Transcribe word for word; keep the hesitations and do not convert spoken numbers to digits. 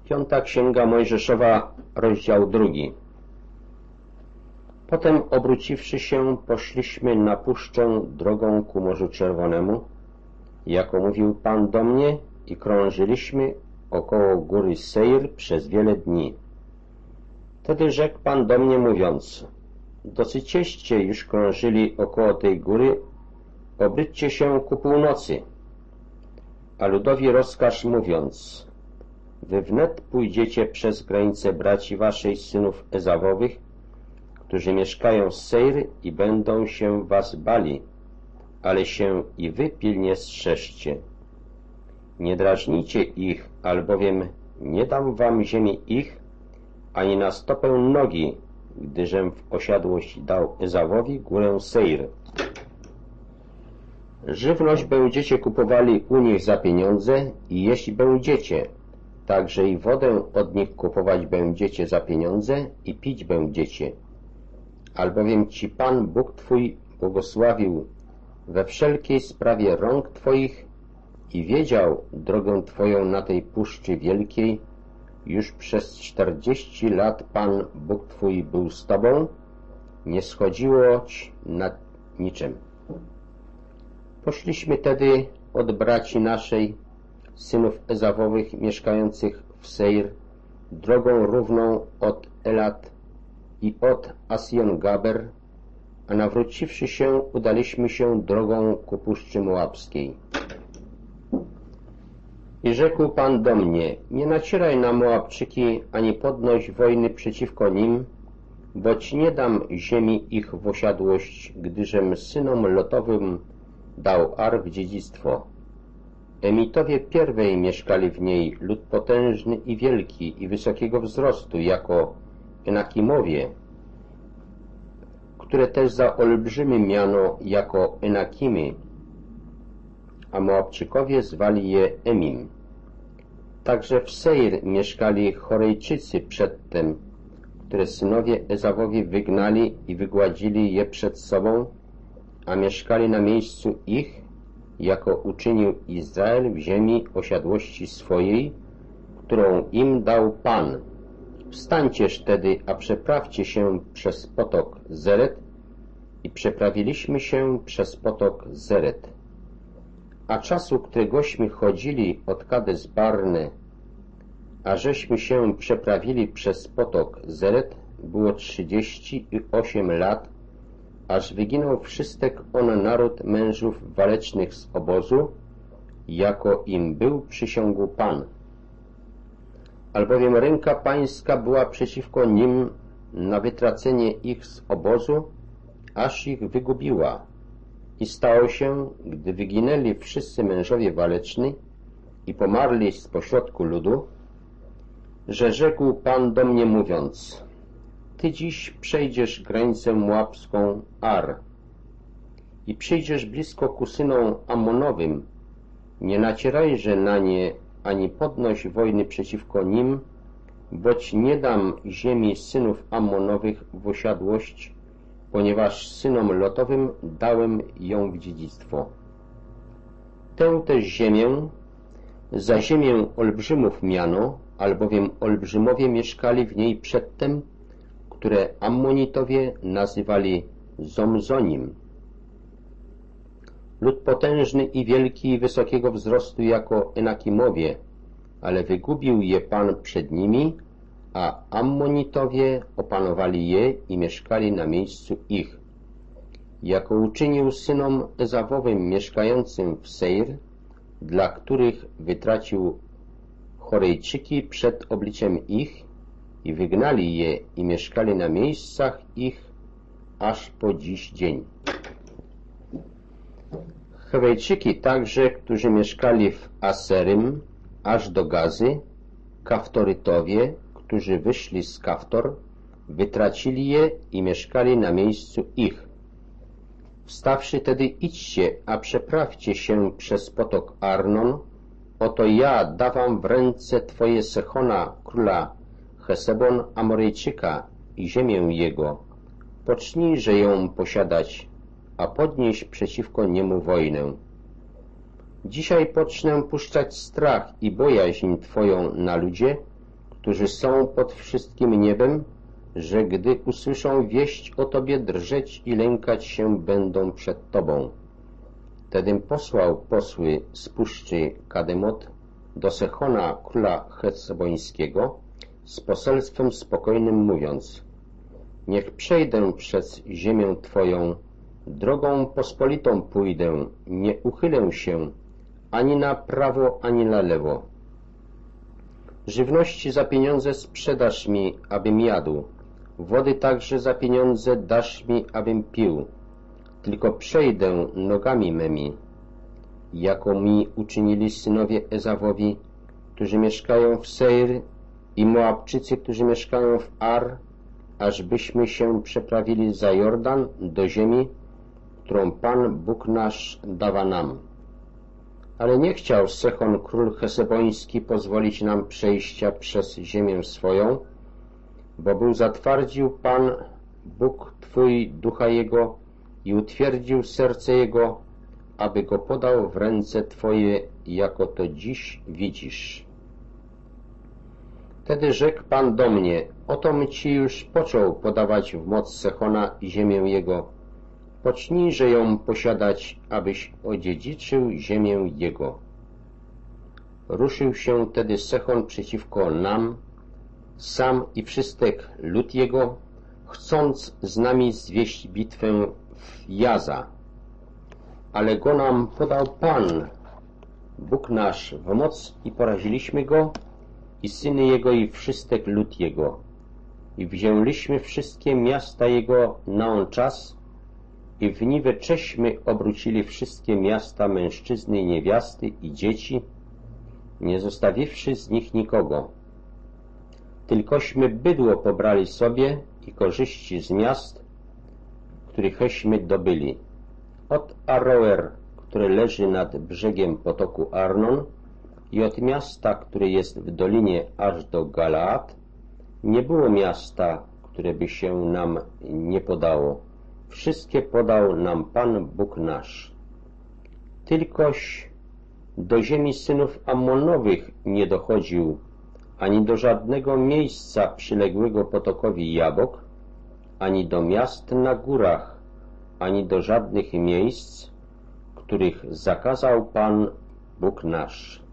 Piąta Księga Mojżeszowa, rozdział drugi. Potem, obróciwszy się, poszliśmy na puszczę drogą ku Morzu Czerwonemu, jako mówił Pan do mnie, i krążyliśmy około góry Seir przez wiele dni. Wtedy rzekł Pan do mnie, mówiąc: dosyćście już krążyli około tej góry, obróćcie się ku północy. A ludowi rozkaż, mówiąc: wy wnet pójdziecie przez granicę braci waszej, synów Ezawowych, którzy mieszkają w Seir, i będą się was bali, ale się i wy pilnie strzeżcie. Nie drażnijcie ich, albowiem nie dam wam ziemi ich, ani na stopę nogi, gdyżem w osiadłość dał Ezawowi górę Seir. Żywność będziecie kupowali u nich za pieniądze i jeśli będziecie, także i wodę od nich kupować będziecie za pieniądze i pić będziecie. Albowiem Ci Pan Bóg Twój błogosławił we wszelkiej sprawie rąk Twoich i wiedział drogę Twoją na tej puszczy wielkiej. Już przez czterdzieści lat Pan Bóg Twój był z Tobą, nie schodziło Ci nad niczym. Poszliśmy tedy od braci naszej, synów Ezawowych, mieszkających w Seir, drogą równą od Elat i od Asjon-Gaber, a nawróciwszy się, udaliśmy się drogą ku puszczy Moabskiej. I rzekł Pan do mnie: nie nacieraj na Moabczyki, ani podnoś wojny przeciwko nim, bo Ci nie dam ziemi ich w osiadłość, gdyżem synom Lotowym dał Ar w dziedzictwo. Emitowie pierwej mieszkali w niej, lud potężny i wielki i wysokiego wzrostu, jako Enakimowie, które też za olbrzymy miano jako Enakimy, a Moabczykowie zwali je Emim. Także w Seir mieszkali Chorejczycy przedtem, które synowie Ezawowi wygnali i wygładzili je przed sobą, a mieszkali na miejscu ich, jako uczynił Izrael w ziemi osiadłości swojej, którą im dał Pan. Wstańcież tedy, a przeprawcie się przez potok Zeret. I przeprawiliśmy się przez potok Zeret. A czasu, któregośmy chodzili od Kades Barne, a żeśmy się przeprawili przez potok Zeret, było trzydzieści osiem lat, aż wyginął wszystek on naród mężów walecznych z obozu, jako im był przysiągł Pan. Albowiem ręka Pańska była przeciwko nim na wytracenie ich z obozu, aż ich wygubiła. I stało się, gdy wyginęli wszyscy mężowie waleczni i pomarli z pośrodku ludu, że rzekł Pan do mnie, mówiąc: Ty dziś przejdziesz granicę moabską Ar i przyjdziesz blisko ku synom Ammonowym. Nie nacierajże na nie, ani podnoś wojny przeciwko nim, boć nie dam ziemi synów Ammonowych w osiadłość, ponieważ synom Lotowym dałem ją w dziedzictwo. Tę też ziemię za ziemię olbrzymów miano, albowiem olbrzymowie mieszkali w niej przedtem, które Ammonitowie nazywali Zomzonim. Lud potężny i wielki i wysokiego wzrostu jako Enakimowie, ale wygubił je Pan przed nimi, a Ammonitowie opanowali je i mieszkali na miejscu ich. Jako uczynił synom Ezawowym mieszkającym w Seir, dla których wytracił Chorejczyki przed obliczem ich i wygnali je i mieszkali na miejscach ich aż po dziś dzień. Chorejczyki także, którzy mieszkali w Aserym aż do Gazy, Kaftorytowie, którzy wyszli z Kaftor, wytracili je i mieszkali na miejscu ich. Wstawszy tedy idźcie, a przeprawcie się przez potok Arnon, oto ja dawam w ręce Twoje Sechona, króla Hesebon Amorejczyka i ziemię jego. Pocznijże ją posiadać, a podnieś przeciwko niemu wojnę. Dzisiaj pocznę puszczać strach i bojaźń Twoją na ludzie którzy są pod wszystkim niebem, że gdy usłyszą wieść o Tobie, drżeć i lękać się będą przed Tobą. Wtedy posłał posły z puszczy Kademot do Sechona, króla Hesebońskiego, z poselstwem spokojnym mówiąc: niech przejdę przez ziemię Twoją, drogą pospolitą pójdę, nie uchylę się ani na prawo, ani na lewo. Żywności za pieniądze sprzedasz mi, abym jadł, wody także za pieniądze dasz mi, abym pił. Tylko przejdę nogami mymi, jako mi uczynili synowie Ezawowi, którzy mieszkają w Seir, i Moabczycy, którzy mieszkają w Ar, ażbyśmy się przeprawili za Jordan do ziemi, którą Pan Bóg nasz dawa nam. Ale nie chciał Sechon, król Heseboński, pozwolić nam przejścia przez ziemię swoją, bo był zatwardził Pan Bóg Twój ducha jego i utwierdził serce jego, aby go podał w ręce Twoje, jako to dziś widzisz. Wtedy rzekł Pan do mnie: otom Ci już począł podawać w moc Sechona i ziemię jego. Pocznijże ją posiadać, abyś odziedziczył ziemię jego. Ruszył się wtedy Sechon przeciwko nam, sam i wszystek lud jego, chcąc z nami zwieść bitwę w Jaza. Ale go nam podał Pan, Bóg nasz, w moc i poraziliśmy go, i syny jego, i wszystek lud jego. I wzięliśmy wszystkie miasta jego na on czas, i w niwe cześmy obrócili wszystkie miasta, mężczyzny i niewiasty i dzieci, nie zostawiwszy z nich nikogo. Tylkośmy bydło pobrali sobie i korzyści z miast, którychśmy dobyli. Od Aroer, które leży nad brzegiem potoku Arnon, i od miasta, które jest w dolinie aż do Galaad, nie było miasta, które by się nam nie podało. Wszystkie podał nam Pan Bóg nasz. Tylkoś do ziemi synów Ammonowych nie dochodził, ani do żadnego miejsca przyległego potokowi Jabok, ani do miast na górach, ani do żadnych miejsc, których zakazał Pan Bóg nasz.